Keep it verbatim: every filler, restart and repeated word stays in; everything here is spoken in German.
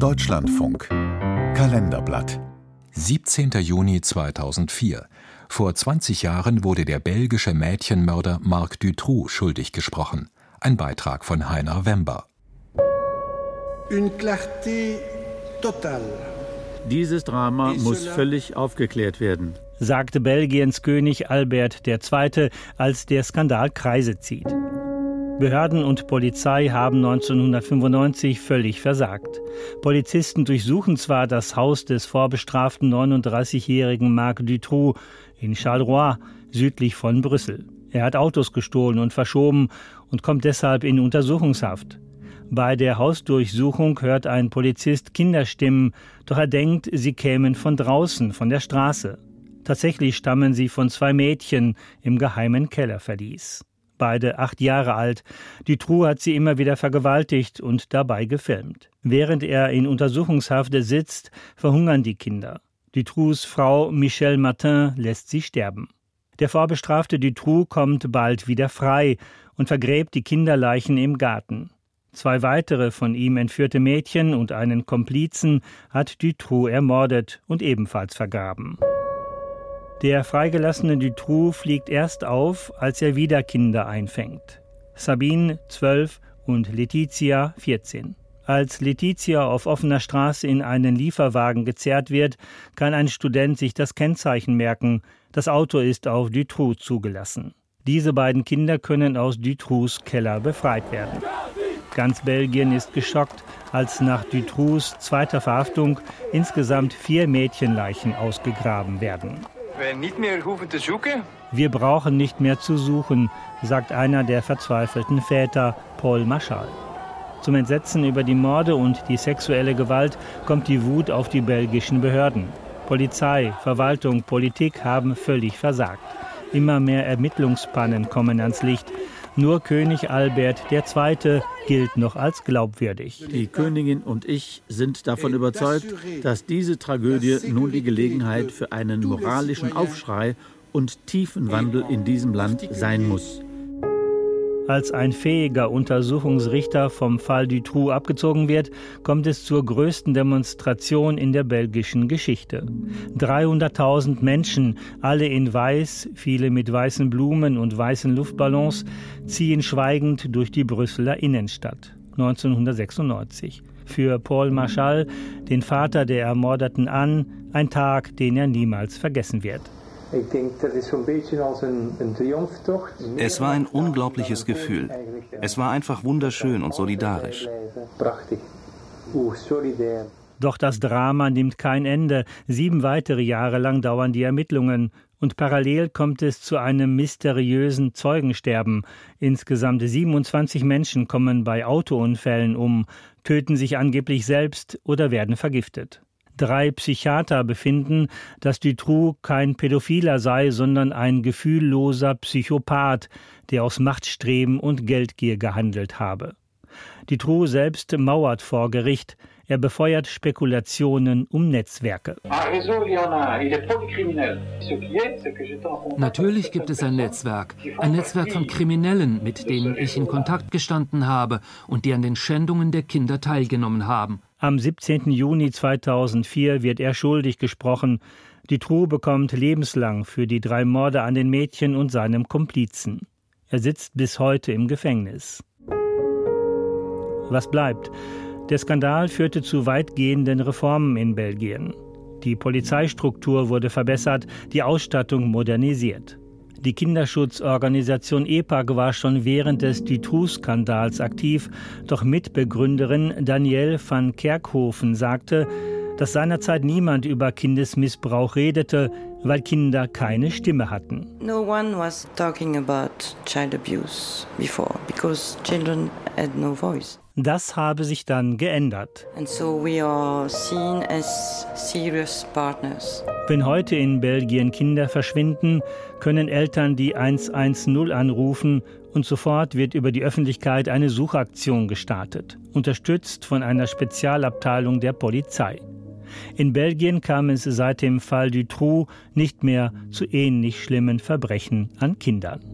Deutschlandfunk Kalenderblatt siebzehnten Juni zweitausendvier. Vor zwanzig Jahren wurde der belgische Mädchenmörder Marc Dutroux schuldig gesprochen. Ein Beitrag von Heiner Wember. Une clarté totale. Dieses Drama muss völlig aufgeklärt werden, sagte Belgiens König Albert der Zweite, als der Skandal Kreise zieht. Behörden und Polizei haben neunzehnhundertfünfundneunzig völlig versagt. Polizisten durchsuchen zwar das Haus des vorbestraften neununddreißigjährigen Marc Dutroux in Charleroi, südlich von Brüssel. Er hat Autos gestohlen und verschoben und kommt deshalb in Untersuchungshaft. Bei der Hausdurchsuchung hört ein Polizist Kinderstimmen, doch er denkt, sie kämen von draußen, von der Straße. Tatsächlich stammen sie von zwei Mädchen im geheimen Kellerverlies. Beide acht Jahre alt. Dutroux hat sie immer wieder vergewaltigt und dabei gefilmt. Während er in Untersuchungshaft sitzt, verhungern die Kinder. Dutroux' Frau Michelle Martin lässt sie sterben. Der vorbestrafte Dutroux kommt bald wieder frei und vergräbt die Kinderleichen im Garten. Zwei weitere von ihm entführte Mädchen und einen Komplizen hat Dutroux ermordet und ebenfalls vergraben. Der freigelassene Dutroux fliegt erst auf, als er wieder Kinder einfängt. Sabine, zwölf, und Letizia, vierzehn. Als Letizia auf offener Straße in einen Lieferwagen gezerrt wird, kann ein Student sich das Kennzeichen merken. Das Auto ist auf Dutroux zugelassen. Diese beiden Kinder können aus Dutroux' Keller befreit werden. Ganz Belgien ist geschockt, als nach Dutroux' zweiter Verhaftung insgesamt vier Mädchenleichen ausgegraben werden. Wir brauchen nicht mehr zu suchen, sagt einer der verzweifelten Väter, Paul Marchal. Zum Entsetzen über die Morde und die sexuelle Gewalt kommt die Wut auf die belgischen Behörden. Polizei, Verwaltung, Politik haben völlig versagt. Immer mehr Ermittlungspannen kommen ans Licht. Nur König Albert der Zweite gilt noch als glaubwürdig. Die Königin und ich sind davon überzeugt, dass diese Tragödie nun die Gelegenheit für einen moralischen Aufschrei und tiefen Wandel in diesem Land sein muss. Als ein fähiger Untersuchungsrichter vom Fall Dutroux abgezogen wird, kommt es zur größten Demonstration in der belgischen Geschichte. dreihunderttausend Menschen, alle in Weiß, viele mit weißen Blumen und weißen Luftballons, ziehen schweigend durch die Brüsseler Innenstadt. neunzehnhundertsechsundneunzig. Für Paul Marchal, den Vater der Ermordeten Anne, ein Tag, den er niemals vergessen wird. Es war ein unglaubliches Gefühl. Es war einfach wunderschön und solidarisch. Doch das Drama nimmt kein Ende. Sieben weitere Jahre lang dauern die Ermittlungen. Und parallel kommt es zu einem mysteriösen Zeugensterben. Insgesamt siebenundzwanzig Menschen kommen bei Autounfällen um, töten sich angeblich selbst oder werden vergiftet. Drei Psychiater befinden, dass Dutroux kein Pädophiler sei, sondern ein gefühlloser Psychopath, der aus Machtstreben und Geldgier gehandelt habe. Dutroux selbst mauert vor Gericht. Er befeuert Spekulationen um Netzwerke. Natürlich gibt es ein Netzwerk. Ein Netzwerk von Kriminellen, mit denen ich in Kontakt gestanden habe und die an den Schändungen der Kinder teilgenommen haben. Am siebzehnten Juni zweitausendvier wird er schuldig gesprochen. Dutroux bekommt lebenslang für die drei Morde an den Mädchen und seinem Komplizen. Er sitzt bis heute im Gefängnis. Was bleibt? Der Skandal führte zu weitgehenden Reformen in Belgien. Die Polizeistruktur wurde verbessert, die Ausstattung modernisiert. Die Kinderschutzorganisation E P A C war schon während des Dutroux-Skandals aktiv, doch Mitbegründerin Danielle van Kerkhoven sagte, dass seinerzeit niemand über Kindesmissbrauch redete, weil Kinder keine Stimme hatten. No one was talking about child abuse before, because children had no voice. Das habe sich dann geändert. And so we are seen as serious partners. Wenn heute in Belgien Kinder verschwinden, können Eltern die hundertzehn anrufen und sofort wird über die Öffentlichkeit eine Suchaktion gestartet, unterstützt von einer Spezialabteilung der Polizei. In Belgien kam es seit dem Fall Dutroux nicht mehr zu ähnlich schlimmen Verbrechen an Kindern.